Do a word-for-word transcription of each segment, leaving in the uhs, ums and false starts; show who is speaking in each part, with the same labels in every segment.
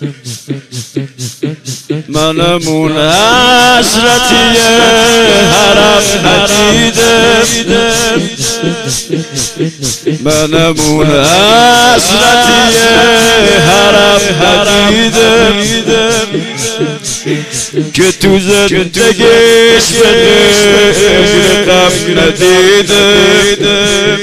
Speaker 1: منمون حسرتی حرم ندیدم، منمون حسرتی حرم ندیدم که تو زندگیش به غیر غم ندیدم،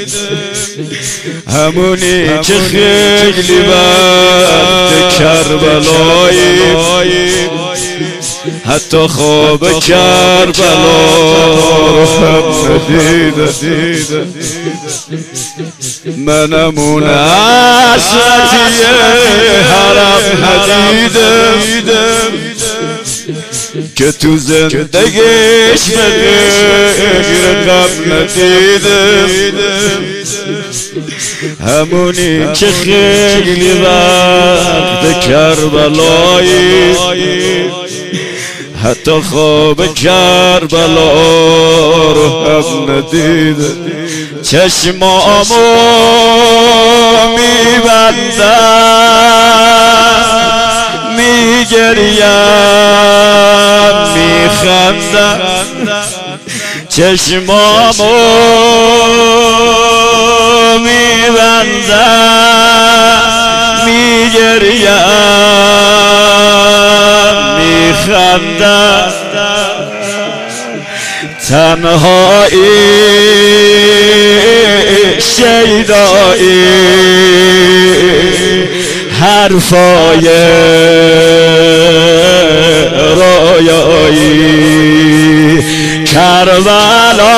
Speaker 1: همونی که خیلی وقت کربلایی حتی خواب کربلا رو هم ندیدم، منمون حسرتی حرم ندیدم که تو زندگیش به غیر غم ندیدم، همونی که خیلی وقت کربلایی حتی خواب کربلا رو هم ندیدم، چشمامو میبندم میگریم میخندم، چشمامو میبندم میگریم میخندم، تنهایی شیدایی حرفای رویایی کربلا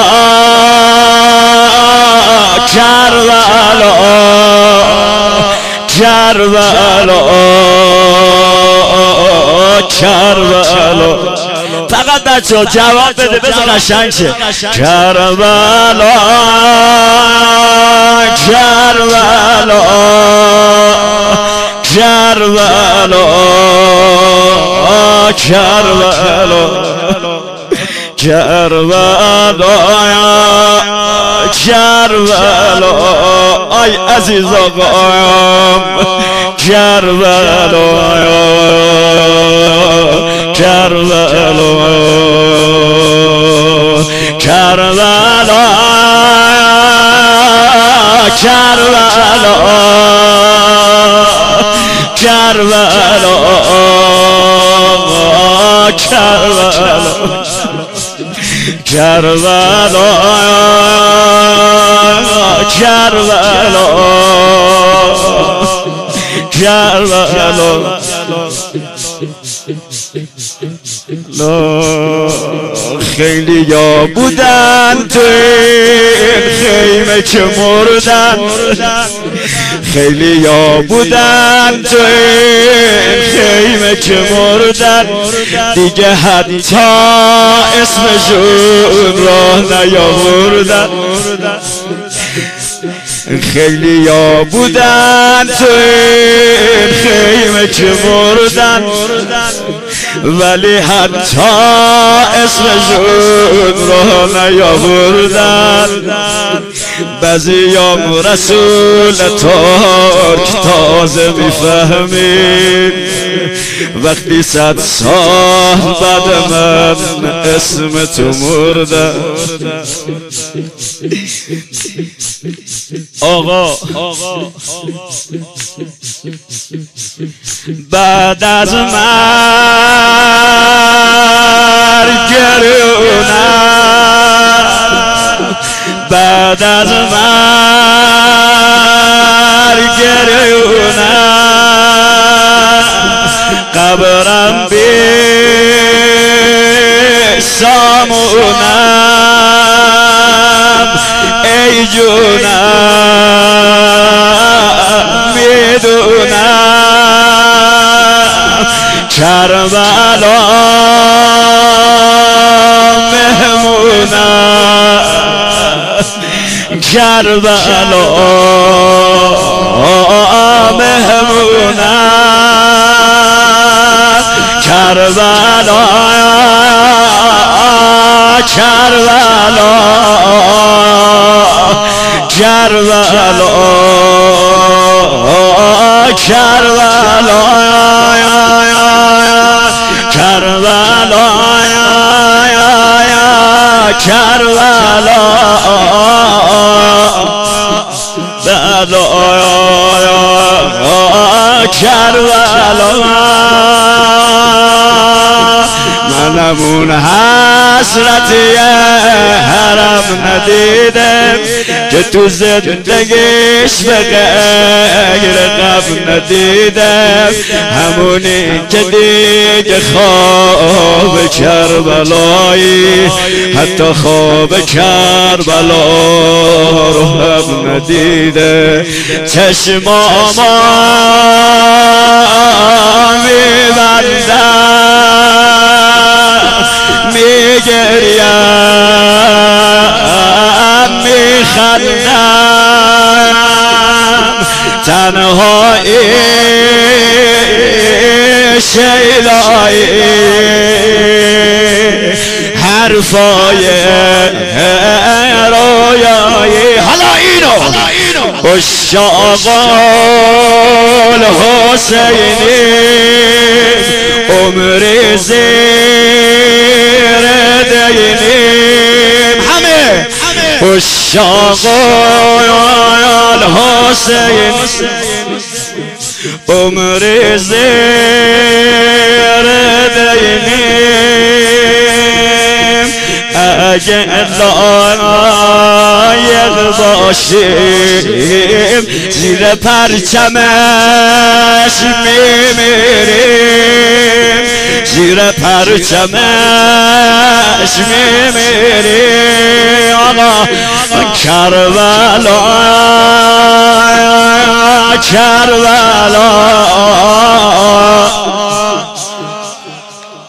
Speaker 1: کربلا کربلا کربلا، فقط بچه جواب بده بذار قشنگ شه، کربلا کربلا کربلا کربلا کربلا کربلا، ای عزیز آقام کربلا کربلا کربلا کربلا کربلا کربلا کربلا کربلا کربلا خیلی یا بودن تو این خیمه که مردن، خیلی یا بودن تو این خیمه که مردن، دیگه حتی اسمشون را نیاوردن، خیلی یا بودن تو این خیمه که مردن، ولی حتی اسمشون را نیاوردن، بعضیام رسول ترک تازه میفهمید وقتی صد سال بعد من اسم تو مردم. آقا بعد از مرگ گریونم، بعد از مرگ گریونم، قبرم بی سامونم، ای جونم میدونم کربلا مهمونم، کربلا مهمونم، کربلا کربلا کربلا کربلا کربلا منمون حسرتی حرم ندیدم که تو زندگیش به غیر قبل ندیدم همونی که دیگه خواب کربلایی حتی خواب کربلا رو هم ندیده چشماما میبندم میگریم میخندم تنهایی شیلایی حرفای رویایی حالا اینو اشاق الحسینی عمری زیر دینیم همه اشاق الحسین عمری زیر دینیم اگه لایق باشیم زیر پرچمش میمیریم زیر پرچمش میمیریم آقا کربلا کربلا